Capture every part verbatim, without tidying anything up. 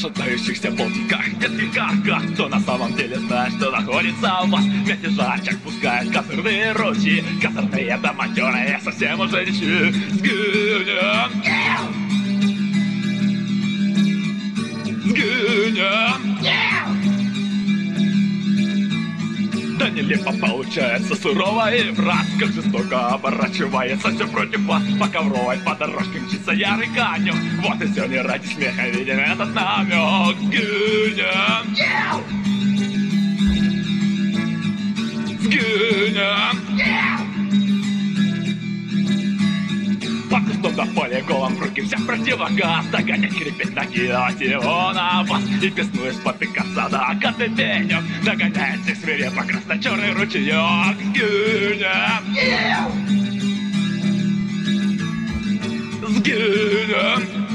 шатающихся болтиках, детских карках. Кто на самом деле знает, что находится у вас? Вместе жарчик пускает козырные ручьи. Козырные это матерые, совсем уже ничьи. Сгинем, сгинем. Да нелепо получается, сурово и враз, как жестоко оборачивается все против вас. По ковровой по дорожке мчится ярый конек. Вот и все не ради смеха виден этот намек. Сгинем, сгинем. По кустам до поля голом в руки всех противогаз. Догонять, крепить, накидывать его на вас. И песную спотыкаться до окаты денег. Догоняет всех свирепо красно-черный ручеек. Сгинем, сгинем.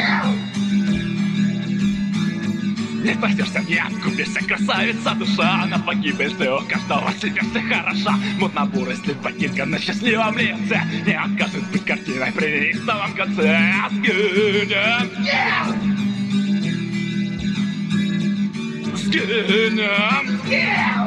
Не спасешься, не откупишься, красавица душа. На погибель ты у каждого себе ты хороша. Мутно-бурый след ботинка на счастливом лице не откажет быть картиной при неистовом конце. Сгинем, сгинем.